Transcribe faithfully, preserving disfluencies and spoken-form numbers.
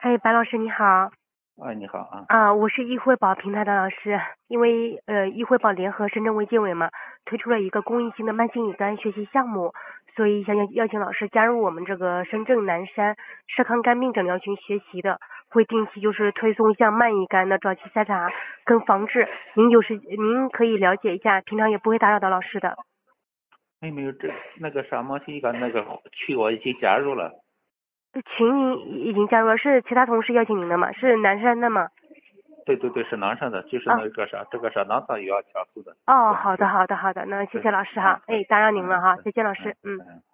哎，白老师你好。 哎，你好啊。 啊，我是易惠宝平台的老师，因为呃易惠宝联合深圳卫健委嘛，推出了一个公益性的慢性乙肝学习项目，所以想要邀请老师加入我们这个深圳南山社康肝病诊疗群学习的，会定期就是推送像慢乙肝的早期筛查跟防治，您有时您可以了解一下，平常也不会打扰到老师的。 哎，没有这那个啥嘛，一个那个区我已经加入了。 群您已经加入了，是其他同事邀请您的吗？是南山的吗？ 对对对，是南上的，就是啊。 那个啥，这个啥，南上也要加速的。 哦， 对对好的好的好的，那谢对。 谢老师啊， 哈， 对。 哎，打扰您了哈， 嗯对。 再见老师， 嗯嗯。 嗯。